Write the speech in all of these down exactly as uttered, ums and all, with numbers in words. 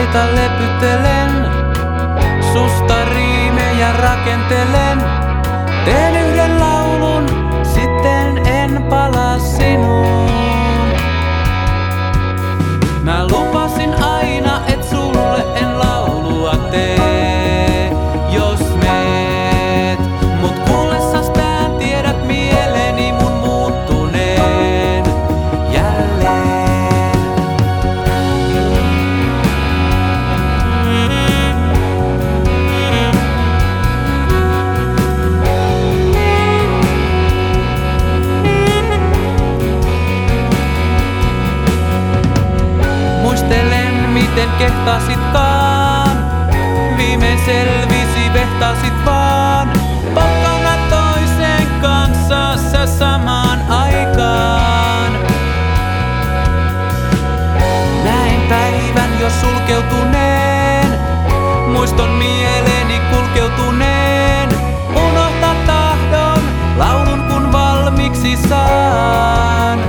Puita lepytelen, susta riimejä rakentelen. Teen yhden laulun, sitten en palaa sinuun. Mä lupasin aina, et sulle en laulua tee, jos meet. Mut kuullessas tän tiedät mieleni mun muuttuneen jälleen. Muistelen miten kehtasitkaan, viimein selvisi vehtasit vaan. Pakkana toisen kanssa sä samaan aikaan. Näin päivän jo sulkeutuneen, muiston mieleeni kulkeutuneen. Unohta tahdon, laulun kun valmiiksi saan.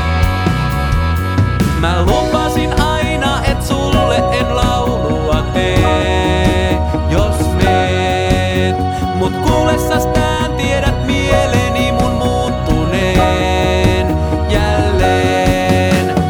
Mä lupasin aina, et sulle en laulua tee, jos meet. Mut kuullessas tän tiedät mieleni mun muuttuneen jälleen.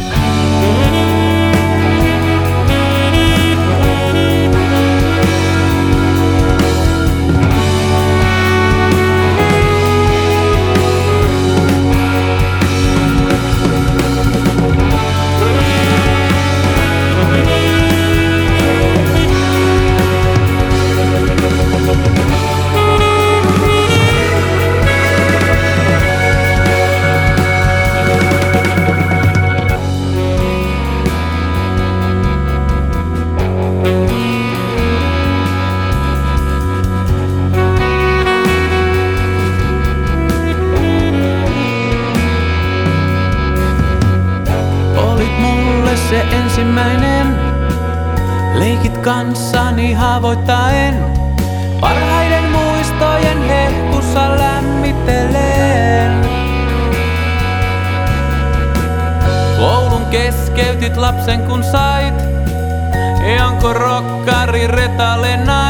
Se ensimmäinen, leikit kanssani haavoittaen. Parhaiden muistojen hehkussa lämmittelen. Koulun keskeytit lapsen kun sait, Janko Rokkari retalena.